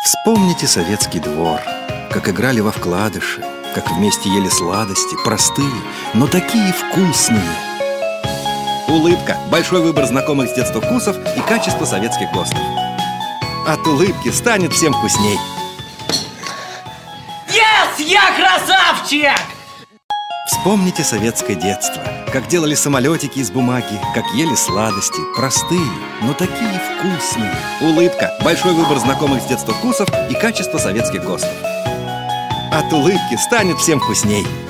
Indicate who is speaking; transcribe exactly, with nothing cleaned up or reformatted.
Speaker 1: Вспомните советский двор, как играли во вкладыши, как вместе ели сладости, простые, но такие вкусные. Улыбка – большой выбор знакомых с детства вкусов и качество советских ГОСТов. От улыбки станет всем вкусней.
Speaker 2: Yes, я красавчик!
Speaker 1: Вспомните советское детство, как делали самолетики из бумаги, как ели сладости, простые, но такие вкусные. Улыбка – большой выбор знакомых с детства вкусов и качество советских ГОСТов. От улыбки станет всем вкусней.